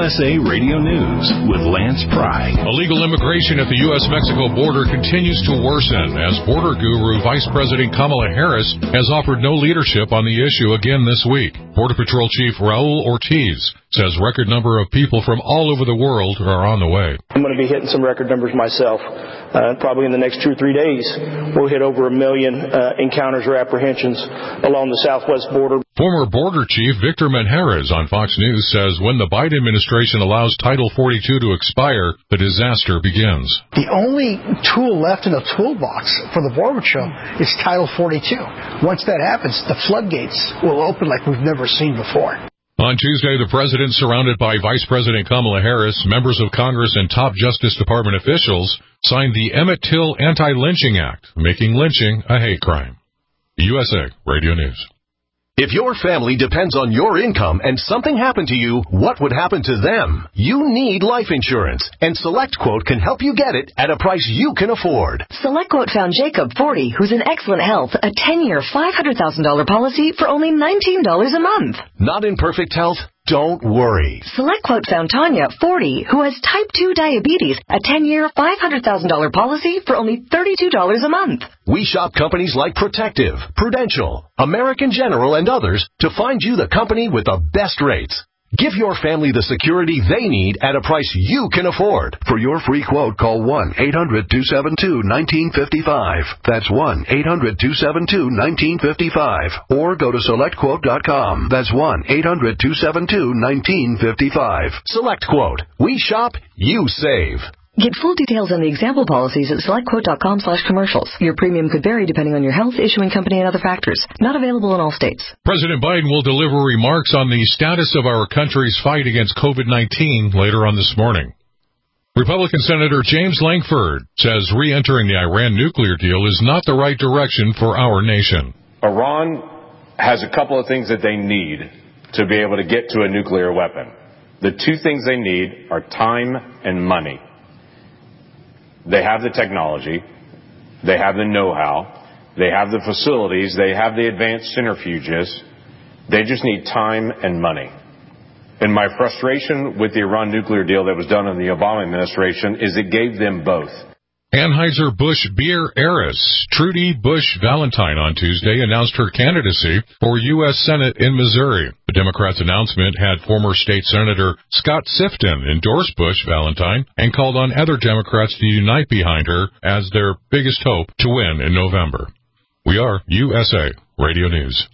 USA Radio News with Lance Pry. Illegal immigration at the U.S.-Mexico border continues to worsen as border guru Vice President Kamala Harris has offered no leadership on the issue again this week. Border Patrol Chief Raul Ortiz says record number of people from all over the world are on the way. I'm going to be hitting some record numbers myself. Probably in the next 2 or 3 days, we'll hit over 1 million encounters or apprehensions along the southwest border. Former Border Chief Victor Manjarrez on Fox News says when the Biden administration allows Title 42 to expire, the disaster begins. The only tool left in the toolbox for the Border Patrol is Title 42. Once that happens, the floodgates will open like we've never seen before. On Tuesday, the president, surrounded by Vice President Kamala Harris, members of Congress, and top Justice Department officials, signed the Emmett Till Anti-Lynching Act, making lynching a hate crime. USA Radio News. If your family depends on your income and something happened to you, what would happen to them? You need life insurance, and SelectQuote can help you get it at a price you can afford. SelectQuote found Jacob, 40, who's in excellent health, a 10-year, $500,000 policy for only $19 a month. Not in perfect health? Don't worry. SelectQuote found Tanya, 40, who has type 2 diabetes, a 10-year, $500,000 policy for only $32 a month. We shop companies like Protective, Prudential, American General, and others to find you the company with the best rates. Give your family the security they need at a price you can afford. For your free quote, call 1-800-272-1955. That's 1-800-272-1955. Or go to SelectQuote.com. That's 1-800-272-1955. SelectQuote. We shop, you save. Get full details on the example policies at SelectQuote.com/commercials. Your premium could vary depending on your health, issuing company, and other factors. Not available in all states. President Biden will deliver remarks on the status of our country's fight against COVID-19 later on this morning. Republican Senator James Lankford says re-entering the Iran nuclear deal is not the right direction for our nation. Iran has a couple of things that they need to be able to get to a nuclear weapon. The two things they need are time and money. They have the technology, they have the know-how, they have the facilities, they have the advanced centrifuges. They just need time and money. And my frustration with the Iran nuclear deal that was done in the Obama administration is it gave them both. Anheuser-Busch beer heiress Trudy Bush Valentine on Tuesday announced her candidacy for U.S. Senate in Missouri. The Democrats' announcement had former state Senator Scott Sifton endorse Bush Valentine and called on other Democrats to unite behind her as their biggest hope to win in November. We are USA Radio News.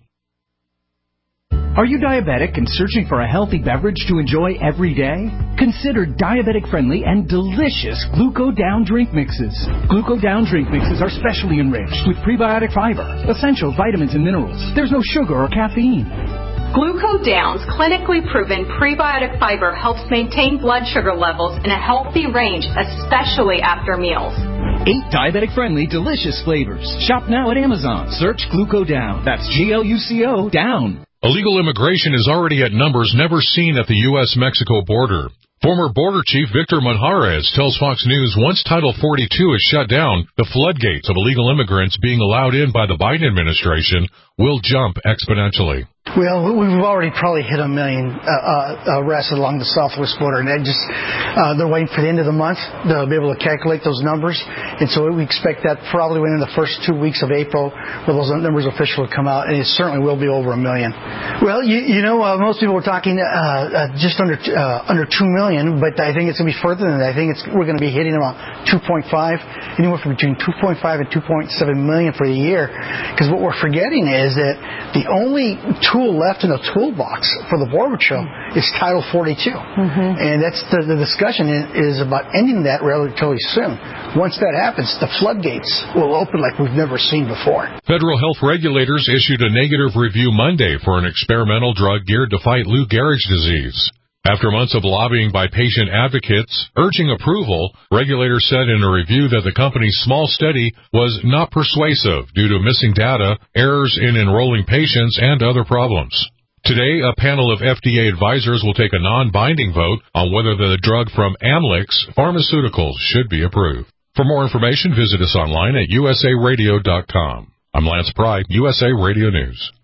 Are you diabetic and searching for a healthy beverage to enjoy every day? Consider diabetic-friendly and delicious Gluco Down drink mixes. Gluco Down drink mixes are specially enriched with prebiotic fiber, essential vitamins and minerals. There's no sugar or caffeine. Gluco Down's clinically proven prebiotic fiber helps maintain blood sugar levels in a healthy range, especially after meals. 8 diabetic-friendly, delicious flavors. Shop now at Amazon. Search Gluco Down. That's Gluco Down. Illegal immigration is already at numbers never seen at the U.S.-Mexico border. Former Border Chief Victor Manjarrez tells Fox News once Title 42 is shut down, the floodgates of illegal immigrants being allowed in by the Biden administration will jump exponentially. Well, we've already probably hit 1 million arrests along the southwest border, and they're waiting for the end of the month to be able to calculate those numbers. And so we expect that probably within the first 2 weeks of April, where those numbers officially come out, and it certainly will be over 1 million. Well, most people were talking just under 2 million, but I think it's going to be further than that. I think we're going to be hitting around 2.5, anywhere from between 2.5 and 2.7 million for the year. Because what we're forgetting is that the only tool left in the toolbox for the Border Patrol is Title 42. And that's the discussion is about ending that relatively soon. Once that happens, the floodgates will open like we've never seen before. Federal health regulators issued a negative review Monday for an experimental drug geared to fight Lou Gehrig's disease. After months of lobbying by patient advocates urging approval, regulators said in a review that the company's small study was not persuasive due to missing data, errors in enrolling patients, and other problems. Today, a panel of FDA advisors will take a non-binding vote on whether the drug from Amylyx Pharmaceuticals should be approved. For more information, visit us online at usaradio.com. I'm Lance Pry, USA Radio News.